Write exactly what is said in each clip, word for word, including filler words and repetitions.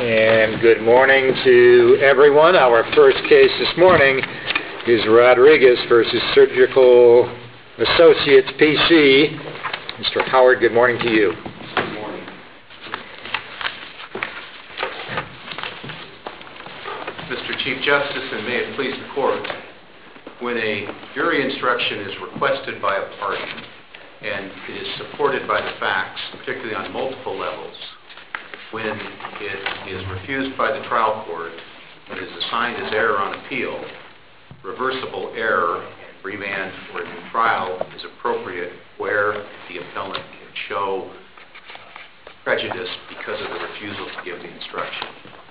And good morning to everyone. Our first case this morning is Rodriguez versus Surgical Associates, P C. Mister Howard, good morning to you. Good morning. Mister Chief Justice, and may it please the Court, when a jury instruction is requested by a party and it is supported by the facts, particularly on multiple levels, when it is refused by the trial court and is assigned as error on appeal, reversible error and remand for a new trial is appropriate where the appellant can show prejudice because of the refusal to give the instruction.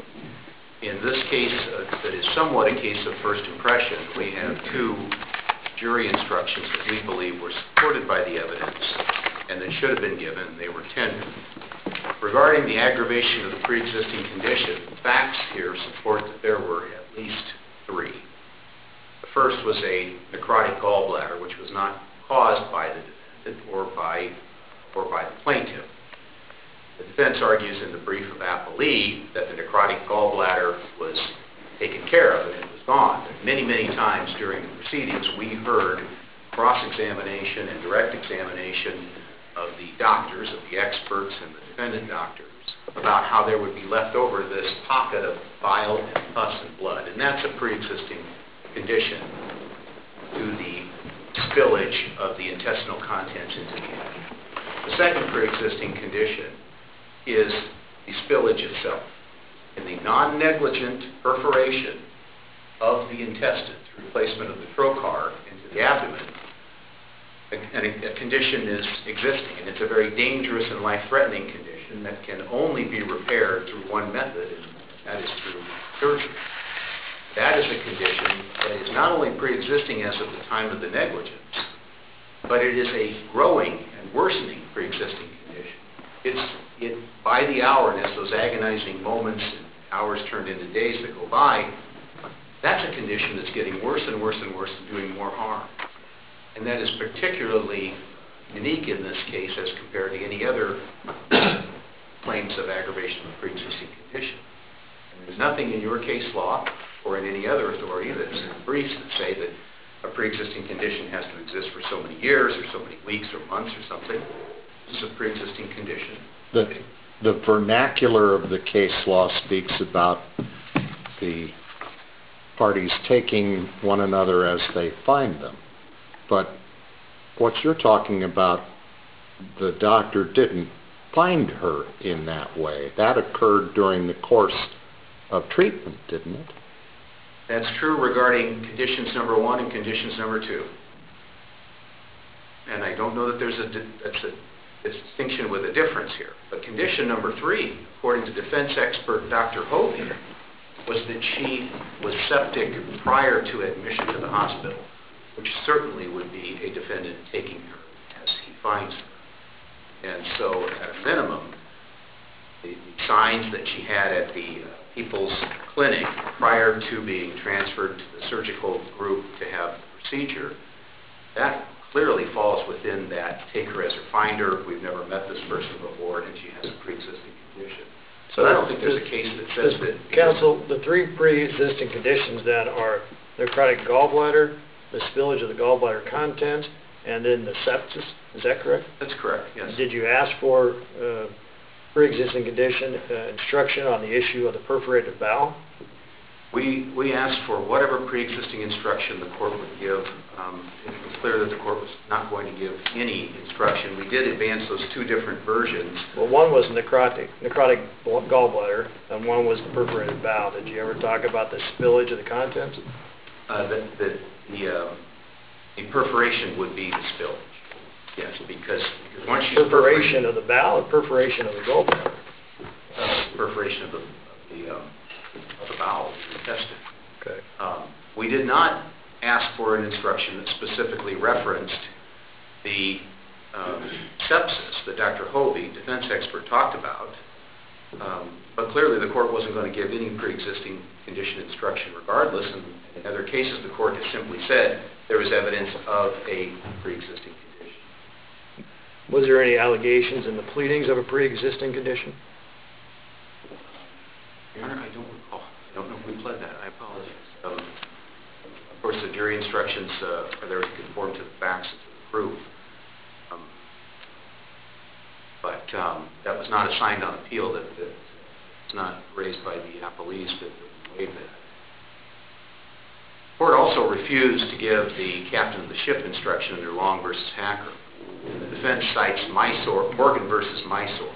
In this case, uh, that is somewhat a case of first impression, we have two jury instructions that we believe were supported by the evidence and that should have been given. They were tendered. Regarding the aggravation of the pre-existing condition, the facts here support that there were at least three. The first was a necrotic gallbladder, which was not caused by the defendant or by, or by the plaintiff. The defense argues in the brief of appellee that the necrotic gallbladder was taken care of and it was gone. But many, many times during the proceedings, we heard cross-examination and direct examination of the doctors, of the experts and the defendant doctors, about how there would be left over this pocket of bile and pus and blood. And that's a pre-existing condition to the spillage of the intestinal contents into the abdomen. The second pre-existing condition is the spillage itself. In the non-negligent perforation of the intestine through placement of the trocar into the abdomen, a, a condition is existing, and it's a very dangerous and life-threatening condition that can only be repaired through one method, and that is through surgery. That is a condition that is not only pre-existing as of the time of the negligence, but it is a growing and worsening pre-existing condition. It's it by the hour, and as those agonizing moments and hours turned into days that go by, that's a condition that's getting worse and worse and worse and doing more harm. And that is particularly unique in this case as compared to any other claims of aggravation of pre-existing condition. And there's nothing in your case law or in any other authority that's in the briefs that say that a pre-existing condition has to exist for so many years or so many weeks or months or something. This is a pre-existing condition. The, the vernacular of the case law speaks about the parties taking one another as they find them. But what you're talking about, the doctor didn't find her in that way. That occurred during the course of treatment, didn't it? That's true regarding conditions number one and conditions number two. And I don't know that there's a, that's a distinction with a difference here. But condition number three, according to defense expert Doctor Hovey, was that she was septic prior to admission to the hospital, which certainly would be a defendant taking her as he finds her. And so, at a minimum, the, the signs that she had at the uh, People's Clinic prior to being transferred to the surgical group to have the procedure, that clearly falls within that take her as her finder. We've never met this person before, and she has a pre-existing condition. So I don't think there's a case that says that... Counsel, the three pre-existing conditions then are necrotic gallbladder, the spillage of the gallbladder contents, and then the sepsis. Is that correct? That's correct, yes. Did you ask for uh, pre-existing condition uh, instruction on the issue of the perforated bowel? We we asked for whatever pre-existing instruction the court would give. Um, it was clear that the court was not going to give any instruction. We did advance those two different versions. Well, one was necrotic, necrotic gallbladder, and one was the perforated bowel. Did you ever talk about the spillage of the contents? Uh, the the, the, uh, the perforation would be the spillage. Yes, because, because once you perforation of the bowel or perforation of the gallbladder? Uh, perforation of the of the, um, of the bowel, the intestine. Okay. Um, we did not ask for an instruction that specifically referenced the um, sepsis that Doctor Hovey, defense expert, talked about. Um, but clearly the court wasn't going to give any pre-existing condition instruction regardless. And in other cases, the court has simply said there was evidence of a pre-existing condition. Was there any allegations in the pleadings of a pre-existing condition? Your Honor, I don't recall. I don't know if we pled that. I apologize. Um, of course, the jury instructions uh, are there to conform to the facts and to the proof. Um, but um, that was not assigned on appeal. That, that it's not raised by the appellees that we waived that. The court also refused to give the captain of the ship instruction under Long versus Hacker. The defense cites Mysore, Morgan versus Mysore.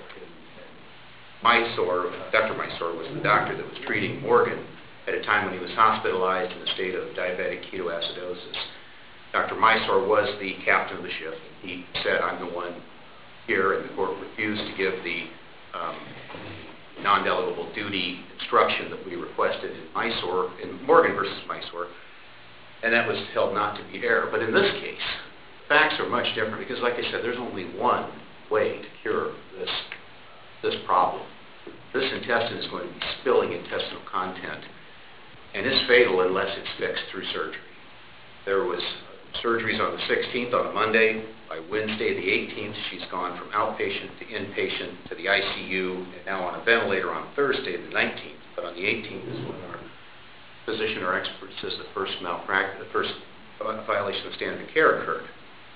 Mysore, Doctor Mysore was the doctor that was treating Morgan at a time when he was hospitalized in a state of diabetic ketoacidosis. Doctor Mysore was the captain of the ship. He said, I'm the one here, and the court refused to give the um, non-delegable duty instruction that we requested in Mysore, in Morgan versus Mysore, and that was held not to be error. But in this case, facts are much different because, like I said, there's only one way to cure this, this problem. This intestine is going to be spilling intestinal content, and is fatal unless it's fixed through surgery. There was surgeries on the sixteenth, on a Monday. By Wednesday, the eighteenth, she's gone from outpatient to inpatient to the I C U, and now on a ventilator on Thursday, the nineteenth. But on the eighteenth is when our physician or expert says the first malpractice, the first violation of standard of care occurred.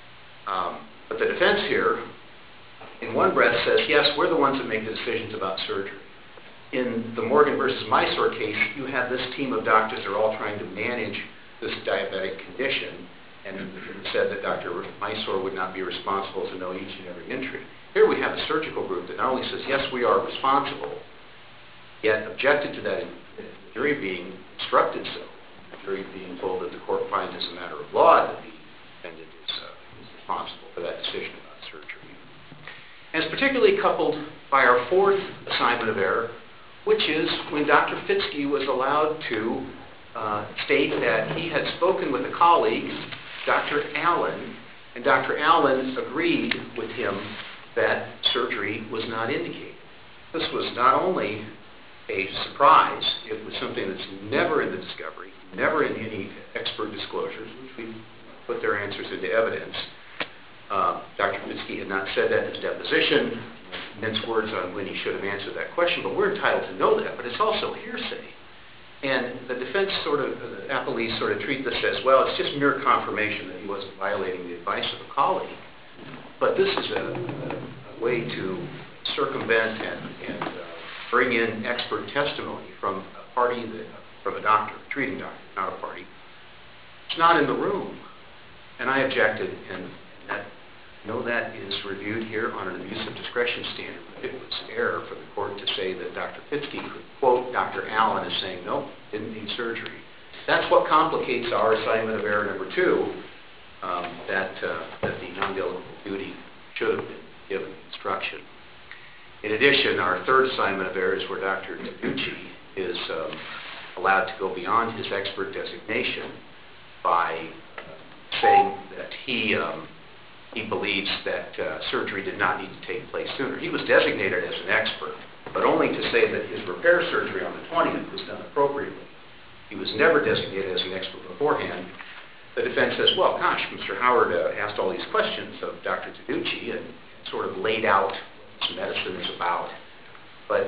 Um, but the defense here, in one breath, says, yes, we're the ones that make the decisions about surgery. In the Morgan versus Mysore case, you have this team of doctors that are all trying to manage this diabetic condition, and it said that Doctor Mysore would not be responsible to know each and every entry. Here we have a surgical group that not only says, yes, we are responsible, yet objected to that, the jury being instructed so, the jury being told that the court finds as a matter of law that the defendant is, uh, is responsible for that decision about surgery. And it's particularly coupled by our fourth assignment of error, which is when Doctor Fitzke was allowed to uh, state that he had spoken with a colleague, Doctor Allen, and Doctor Allen agreed with him that surgery was not indicated. This was not only a surprise, it was something that's never in the discovery, never in any expert disclosures, which we put their answers into evidence. Uh, Doctor Fitzke had not said that in his deposition, mince words on when he should have answered that question, but we're entitled to know that, but it's also hearsay. And the defense sort of, the appellees sort of treat this as, well, it's just mere confirmation that he wasn't violating the advice of a colleague. But this is a, a way to circumvent and, and uh, bring in expert testimony from a party, that, from a doctor, a treating doctor, not a party. It's not in the room. And I objected, and that No, that is reviewed here on an abuse of discretion standard. It was error for the court to say that Doctor Fitzke could quote Doctor Allen as saying, nope, didn't need surgery. That's what complicates our assignment of error number two, um, that, uh, that the non-delegable duty should have been given instruction. In addition, our third assignment of error is where Doctor Taguchi is um, allowed to go beyond his expert designation by saying that he um, He believes that uh, surgery did not need to take place sooner. He was designated as an expert, but only to say that his repair surgery on the twentieth was done appropriately. He was never designated as an expert beforehand. The defense says, well, gosh, Mister Howard uh, asked all these questions of Doctor Taguchi and sort of laid out what this medicine is about. But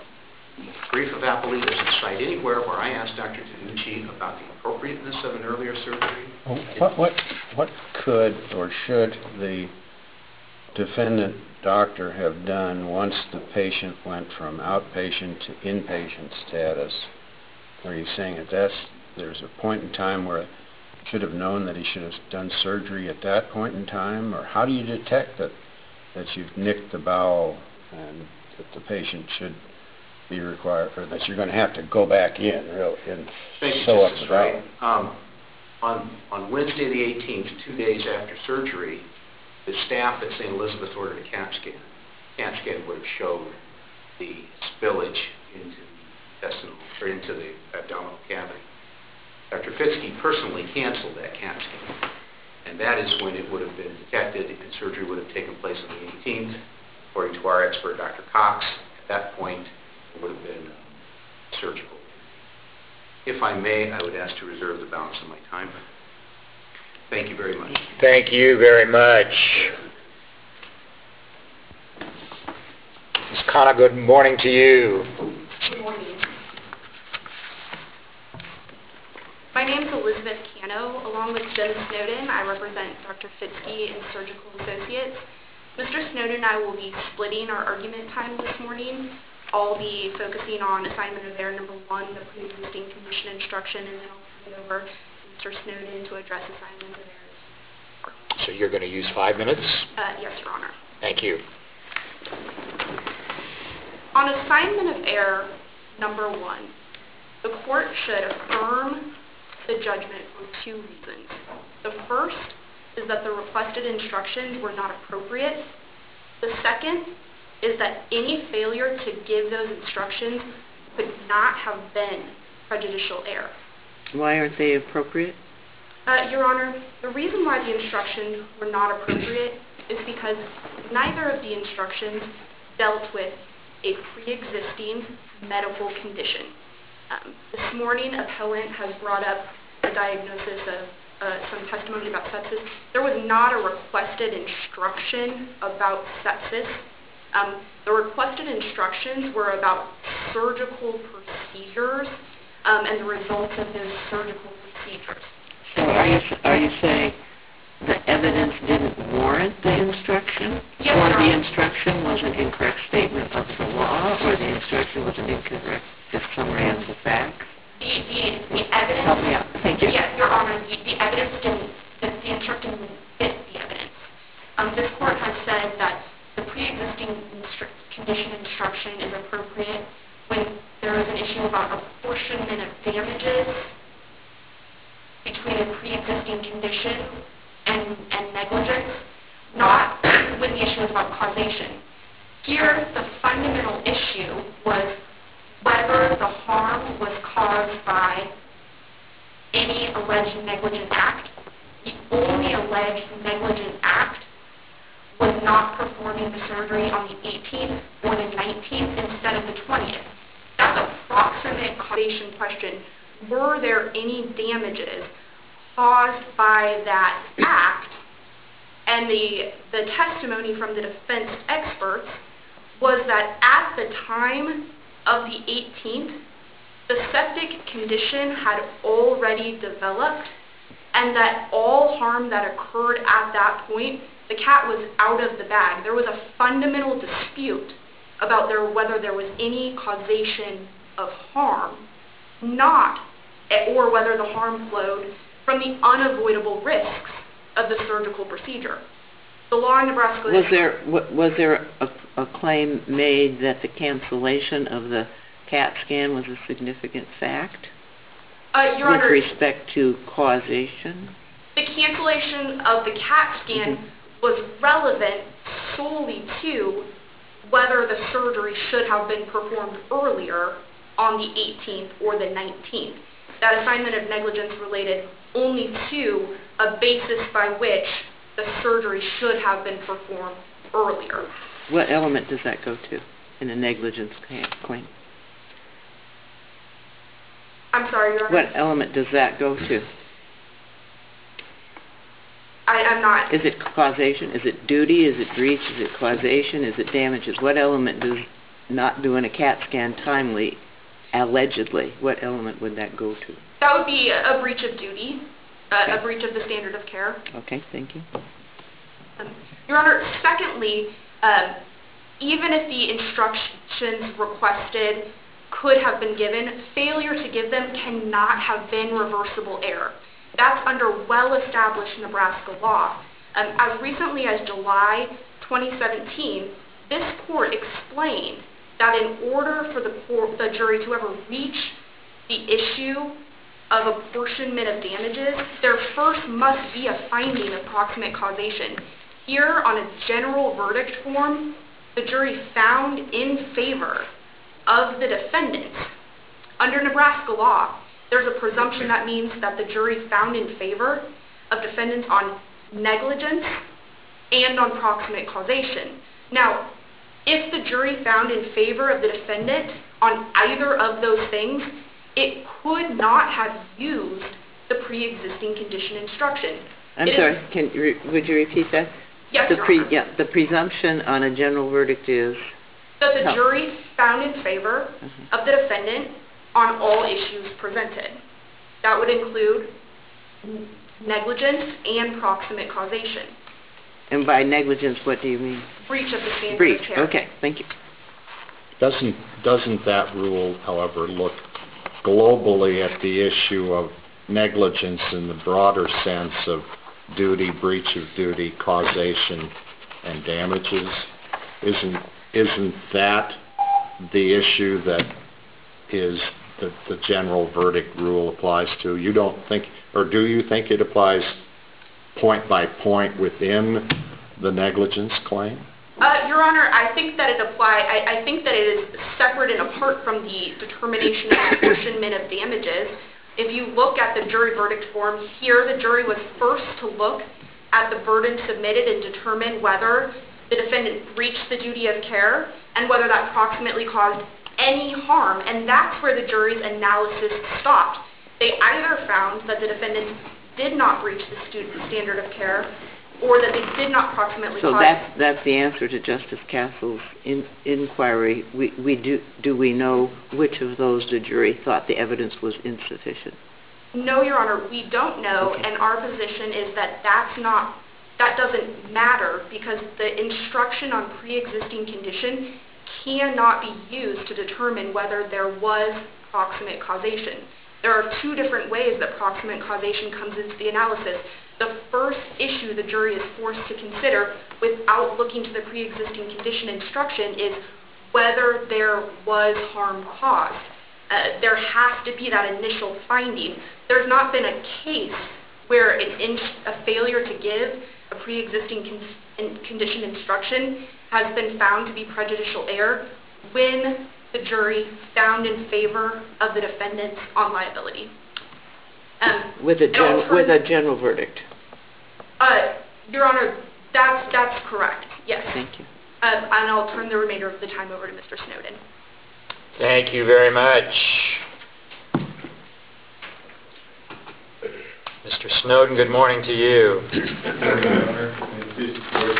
the brief of appellee doesn't cite anywhere where I asked Doctor Taguchi about the appropriateness of an earlier surgery. What, what, what could or should the defendant doctor have done once the patient went from outpatient to inpatient status? Are you saying that that's, there's a point in time where he should have known that he should have done surgery at that point in time? Or how do you detect that, that you've nicked the bowel and that the patient should be required, or that you're going to have to go back in really, and sew up the bowel? Um, on, on Wednesday the eighteenth, two days after surgery, the staff at Saint Elizabeth ordered a CAT scan. CAT scan would have showed the spillage into the intestinal, or into the abdominal cavity. Doctor Fitzke personally canceled that CAT scan, and that is when it would have been detected and surgery would have taken place on the eighteenth. According to our expert, Doctor Cox, at that point, it would have been surgical. If I may, I would ask to reserve the balance of my time. Thank you very much. Thank you very much. Miz Khanna, good morning to you. Good morning. My name is Elizabeth Cano. Along with Jen Snowden, I represent Doctor Fitzke and Surgical Associates. Mister Snowden and I will be splitting our argument time this morning. I'll be focusing on assignment of error number one, the pre-existing condition instruction, and then I'll turn it over to Mister Snowden to address assignment of errors. So you're going to use five minutes? Uh, yes, Your Honor. Thank you. On assignment of error number one, the court should affirm the judgment for two reasons. The first is that the requested instructions were not appropriate. The second is that any failure to give those instructions could not have been prejudicial error. Why aren't they appropriate? Uh, Your Honor, the reason why the instructions were not appropriate is because neither of the instructions dealt with a pre-existing medical condition. Um, this morning, appellant has brought up a diagnosis of uh, some testimony about sepsis. There was not a requested instruction about sepsis. Um, the requested instructions were about surgical procedures um, and the results of those surgical procedures. So are you, are you saying the evidence didn't warrant the instruction? Yes, or Your the Honor. instruction was an incorrect statement of the law, or the instruction was an incorrect summary of the facts? The, the, the evidence... Help me out. Thank you. Yes, Your Honor, the, the evidence didn't, the, the instruction didn't fit the evidence. Um, this court has said that the pre-existing instru- condition instruction is appropriate when there is an issue about apportionment of damages between a pre-existing condition and, and negligence, not when the issue is about causation. Here, the fundamental issue was whether the harm was caused by any alleged negligent act. The only alleged negligent act was not performing the surgery on the eighteenth or the nineteenth instead of the twentieth. That's a proximate causation question. Were there any damages caused by that act? And the, the testimony from the defense experts was that at the time of the eighteenth, the septic condition had already developed, and that all harm that occurred at that point, the cat was out of the bag. There was a fundamental dispute about there, whether there was any causation of harm, not, or whether the harm flowed from the unavoidable risks of the surgical procedure. The law in Nebraska... Was there, was there a, a claim made that the cancellation of the CAT scan was a significant fact? Uh, Your with Honor, respect to causation? the cancellation of the CAT scan mm-hmm. was relevant solely to whether the surgery should have been performed earlier on the eighteenth or the nineteenth. That assignment of negligence related only to a basis by which the surgery should have been performed earlier. What element does that go to in a negligence claim? I'm sorry, Your Honor. What element does that go to? I, I'm not... Is it causation? Is it duty? Is it breach? Is it causation? Is it damages? What element does not doing a CAT scan timely, allegedly, what element would that go to? That would be a, a breach of duty, uh, okay. a breach of the standard of care. Okay, thank you. Um, Your Honor, secondly, um, even if the instructions requested could have been given, failure to give them cannot have been reversible error. That's under well-established Nebraska law. Um, as recently as July twenty seventeen, this court explained that in order for the, court, the jury to ever reach the issue of apportionment of damages, there first must be a finding of proximate causation. Here, on a general verdict form, the jury found in favor of the defendants. Under Nebraska law, there's a presumption that means that the jury found in favor of defendants on negligence and on proximate causation. Now, if the jury found in favor of the defendant on either of those things, it could not have used the pre-existing condition instruction. I'm it sorry, is, can, re, would you repeat that? Yes, the Your pre, Honor. yeah, the presumption on a general verdict is? That the no. jury found in favor uh-huh. of the defendant on all issues presented. That would include negligence and proximate causation. And by negligence, what do you mean? Breach of the standard Breach, of care. okay, thank you. Doesn't, doesn't that rule, however, look globally at the issue of negligence in the broader sense of duty, breach of duty, causation, and damages? Isn't, isn't that the issue that is the, the general verdict rule applies to? You don't think, or do you think it applies point by point within the negligence claim? Uh, Your Honor, I think that it apply. I, I think that it is separate and apart from the determination of apportionment of damages. If you look at the jury verdict form, here the jury was first to look at the burden submitted and determine whether the defendant breached the duty of care and whether that proximately caused any harm, and that's where the jury's analysis stopped. They either found that the defendant did not breach the student standard of care, or that they did not proximately So cause... that's, that's the answer to Justice Castle's in, inquiry. We, we do, do we know which of those the jury thought the evidence was insufficient? No, Your Honor, we don't know, Okay. and our position is that that's not, that doesn't matter, because the instruction on pre-existing condition cannot be used to determine whether there was proximate causation. There are two different ways that proximate causation comes into the analysis. The first issue the jury is forced to consider without looking to the pre-existing condition instruction is whether there was harm caused. Uh, there has to be that initial finding. There's not been a case where an in a failure to give a pre-existing con in condition instruction has been found to be prejudicial error when the jury found in favor of the defendants on liability. Um, With a, gen with a general verdict? Uh, Your Honor, that's, that's correct, yes. Thank you. Uh, and I'll turn the remainder of the time over to Mister Snowden. Thank you very much. Mister Snowden, good morning to you. Good morning, Your Honor. And please, Court,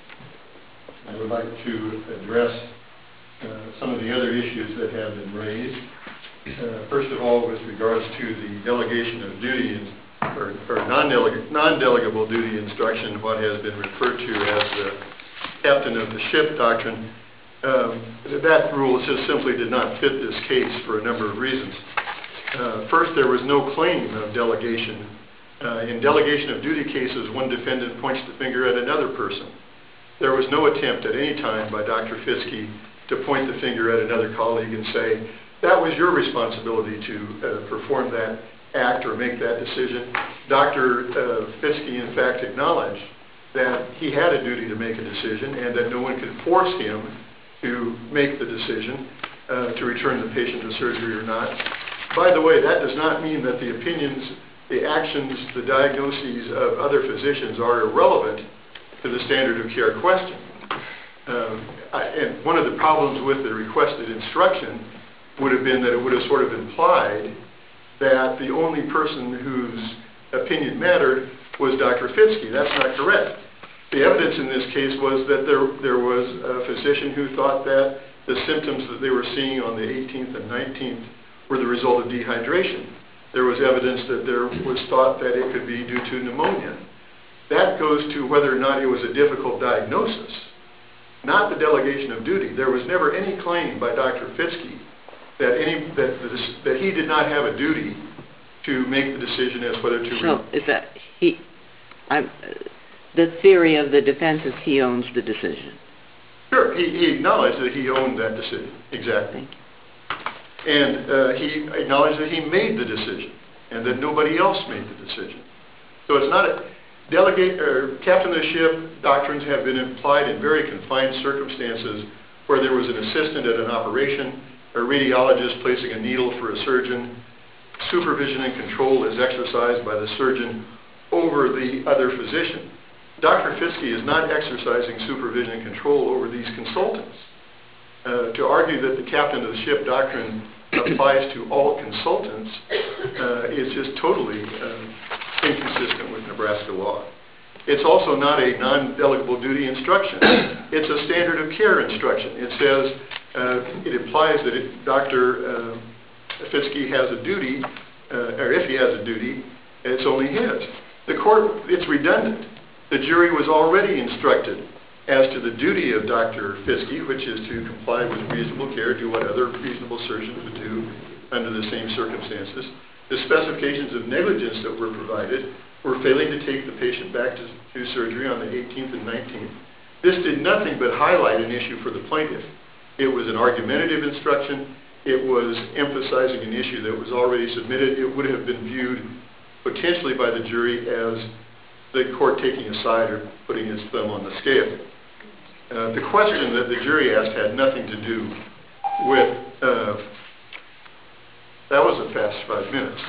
I would like to address uh, some of the other issues that have been raised. Uh, first of all, with regards to the delegation of duty or, or non-deleg non-delegable duty instruction, what has been referred to as the captain of the ship doctrine, um, that rule just simply did not fit this case for a number of reasons. Uh, first, there was no claim of delegation. Uh, in delegation of duty cases, one defendant points the finger at another person. There was no attempt at any time by Doctor Fiske to point the finger at another colleague and say, that was your responsibility to uh, perform that act or make that decision. Doctor Uh, Fiske, in fact, acknowledged that he had a duty to make a decision and that no one could force him to make the decision uh, to return the patient to surgery or not. By the way, that does not mean that the opinions, the actions, the diagnoses of other physicians are irrelevant to the standard of care question. Um, I, and one of the problems with the requested instruction would have been that it would have sort of implied that the only person whose opinion mattered was Doctor Fiske. That's not correct. The evidence in this case was that there, there was a physician who thought that the symptoms that they were seeing on the eighteenth and nineteenth were the result of dehydration. There was evidence that there was thought that it could be due to pneumonia. That goes to whether or not it was a difficult diagnosis, not the delegation of duty. There was never any claim by Doctor Fiske that, any, that, that he did not have a duty to make the decision as whether to... So, is that, he, I'm, the theory of the defense is he owns the decision. Sure, he, he acknowledged that he owned that decision, exactly. Thank you. And uh, he acknowledged that he made the decision and that nobody else made the decision. So it's not a... Delegate, or captain of the ship doctrines have been applied in very confined circumstances where there was an assistant at an operation, a radiologist placing a needle for a surgeon, supervision and control is exercised by the surgeon over the other physician. Doctor Fiske is not exercising supervision and control over these consultants. Uh, to argue that the captain of the ship doctrine applies to all consultants uh, is just totally uh, inconsistent with Nebraska law. It's also not a non-delegable duty instruction. It's a standard of care instruction. It says, uh, it implies that it, Doctor Uh, Fiske has a duty uh, or if he has a duty, it's only his. The court, it's redundant. The jury was already instructed as to the duty of Doctor Fiske, which is to comply with reasonable care, do what other reasonable surgeons would do under the same circumstances. The specifications of negligence that were provided were failing to take the patient back to, to surgery on the eighteenth and nineteenth. This did nothing but highlight an issue for the plaintiff. It was an argumentative instruction. It was emphasizing an issue that was already submitted. It would have been viewed potentially by the jury as the court taking a side or putting its thumb on the scale. Uh, the question that the jury asked had nothing to do with, uh, that was a fast five minutes.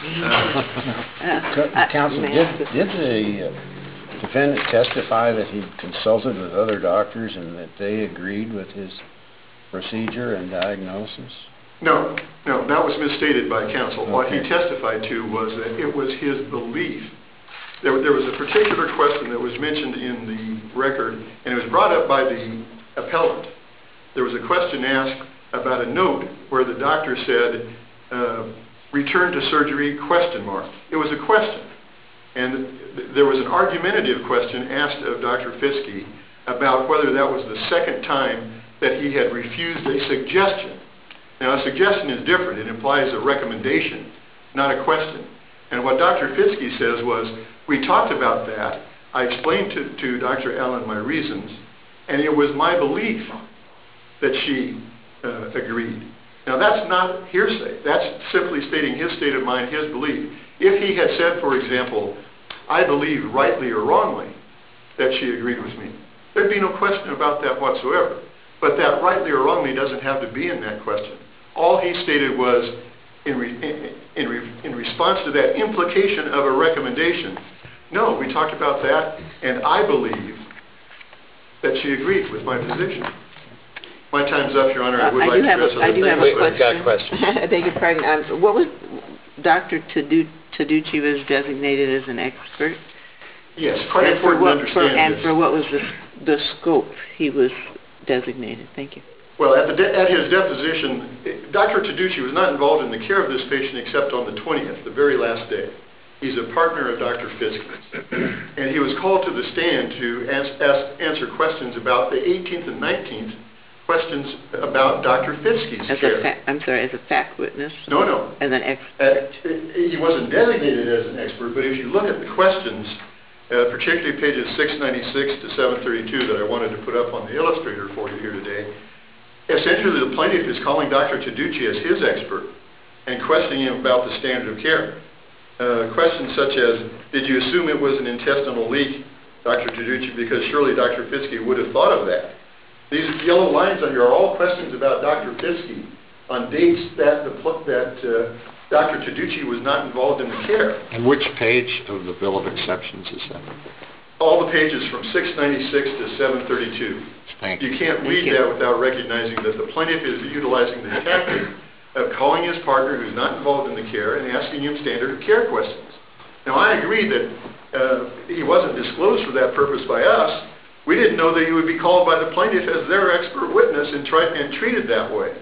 Uh, Counsel, did, did the uh, defendant testify that he consulted with other doctors and that they agreed with his procedure and diagnosis? No, no, that was misstated by counsel. Okay. What he testified to was that it was his belief. There, there was a particular question that was mentioned in the record, and it was brought up by the appellant. There was a question asked about a note where the doctor said, uh, return to surgery, question mark. It was a question. And th there was an argumentative question asked of Doctor Fiske about whether that was the second time that he had refused a suggestion. Now, a suggestion is different. It implies a recommendation, not a question. And what Doctor Fiske says was, we talked about that. I explained to, to Doctor Allen my reasons, and it was my belief that she uh, agreed. Now, that's not hearsay. That's simply stating his state of mind, his belief. If he had said, for example, I believe rightly or wrongly that she agreed with me, there'd be no question about that whatsoever. But that rightly or wrongly doesn't have to be in that question. All he stated was, in, re, in, in, re, in response to that implication of a recommendation, no, we talked about that, and I believe that she agreed with my position. My time's up, Your Honor. I would uh, I like do to have address a, I do other have a things. We've got a question. question. I beg your pardon. Um, what was Doctor Tadu Taducci was designated as an expert? Yes, quite and important what, to understand for, And this. for what was the, the scope he was designated? Thank you. Well, at, the de at his deposition, Doctor Taducci was not involved in the care of this patient except on the twentieth, the very last day. He's a partner of Doctor Fiske. And he was called to the stand to ask, ask, answer questions about the eighteenth and nineteenth, questions about Doctor Fiske's As care. a fa I'm sorry, as a fact witness? No, no. As an expert? Uh, he wasn't designated as an expert, but if you look at the questions, uh, particularly pages six ninety-six to seven thirty-two that I wanted to put up on the illustrator for you here today, essentially the plaintiff is calling Doctor Taducci as his expert and questioning him about the standard of care. Uh, questions such as, did you assume it was an intestinal leak, Doctor Taducci, because surely Doctor Fiske would have thought of that. These yellow lines on here are all questions about Doctor Fiske on dates that, the, that uh, Doctor Taducci was not involved in the care. And which page of the Bill of Exceptions is that? All the pages from six ninety-six to seven thirty-two. Thank you. You can't Thank read you. that without recognizing that the plaintiff is utilizing the tactic of calling his partner who's not involved in the care and asking him standard of care questions. Now, I agree that uh, he wasn't disclosed for that purpose by us. We didn't know that he would be called by the plaintiff as their expert witness and, tried, and treated that way.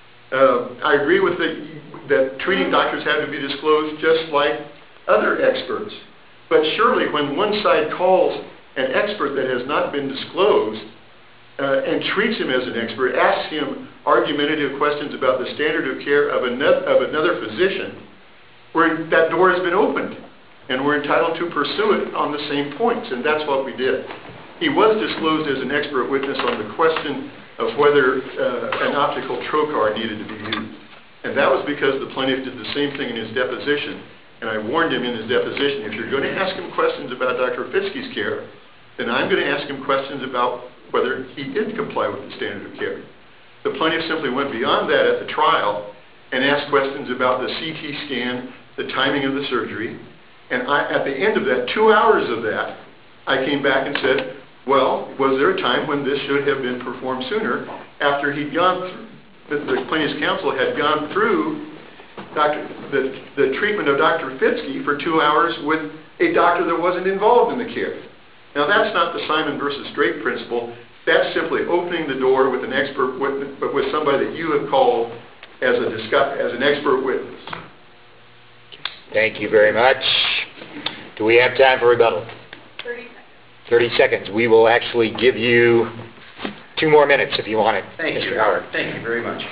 Uh, I agree with the, that treating doctors have to be disclosed just like other experts. But surely when one side calls an expert that has not been disclosed uh, and treats him as an expert, asks him argumentative questions about the standard of care of another, of another physician, where that door has been opened, and we're entitled to pursue it on the same points, and that's what we did. He was disclosed as an expert witness on the question of whether uh, an optical trocar needed to be used. And that was because the plaintiff did the same thing in his deposition, and I warned him in his deposition, if you're going to ask him questions about Doctor Fiske's care, then I'm going to ask him questions about whether he did comply with the standard of care. The plaintiff simply went beyond that at the trial and asked questions about the C T scan, the timing of the surgery, and I, at the end of that, two hours of that, I came back and said, well, was there a time when this should have been performed sooner after he'd gone through, the, the plaintiff's counsel had gone through Doctor, the, the treatment of Doctor Fiske for two hours with a doctor that wasn't involved in the care. Now, that's not the Simon versus Drake principle. That's simply opening the door with an expert witness, but with somebody that you have called as, a discuss, as an expert witness. Thank you very much. Do we have time for rebuttal? thirty seconds. thirty seconds. We will actually give you two more minutes if you want it. Thank Mister you, Howard. Thank you very much.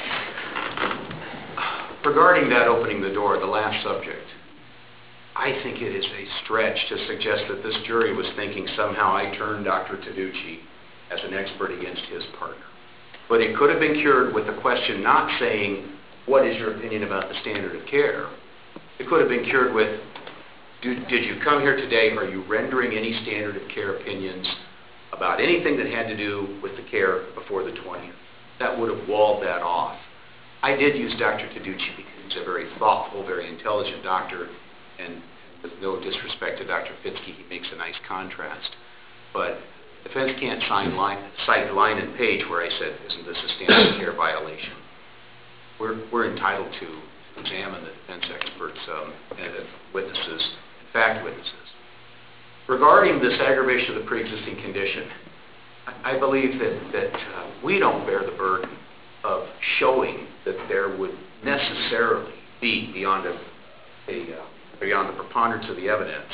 Regarding that opening the door, the last subject, I think it is a stretch to suggest that this jury was thinking somehow I turned Doctor Taducci as an expert against his partner. But it could have been cured with a question not saying, what is your opinion about the standard of care? It could have been cured with, did, did you come here today, are you rendering any standard of care opinions about anything that had to do with the care before the twentieth? That would have walled that off. I did use Doctor Taducci because he's a very thoughtful, very intelligent doctor, and with no disrespect to Doctor Fitzke, he makes a nice contrast. But the defense can't sign line, cite line and page where I said, isn't this a standard of care violation? We're, we're entitled to examine the defense experts um, and the witnesses, fact witnesses. Regarding this aggravation of the pre-existing condition, I, I believe that, that uh, we don't bear the burden of showing that there would necessarily be beyond a, a uh, beyond the preponderance of the evidence,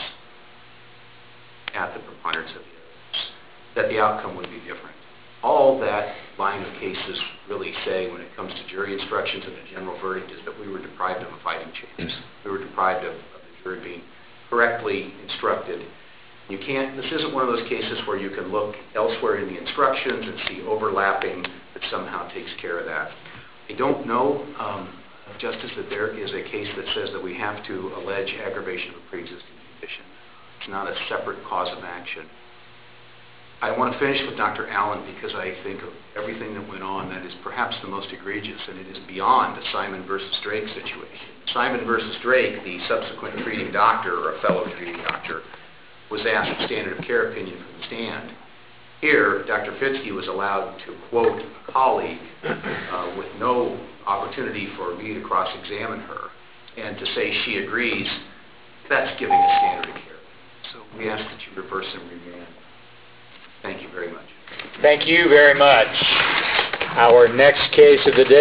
at the preponderance of the evidence, that the outcome would be different. All that line of cases really say when it comes to jury instructions and the general verdict is that we were deprived of a fighting chance. We were deprived of, of the jury being correctly instructed. You can't, this isn't one of those cases where you can look elsewhere in the instructions and see overlapping that somehow takes care of that. I don't know, um, Justice, that there is a case that says that we have to allege aggravation of a pre-existing condition. It's not a separate cause of action. I want to finish with Doctor Allen because I think of everything that went on that is perhaps the most egregious, and it is beyond a Simon versus Drake situation. Simon versus Drake, the subsequent treating doctor, or a fellow treating doctor, was asked a standard of care opinion from the stand. Here, Doctor Fitzke was allowed to quote a colleague uh, with no opportunity for me to cross-examine her, and to say she agrees, that's giving a standard of care. So we ask that you reverse and remand. Thank you very much. Thank you very much. Our next case of the day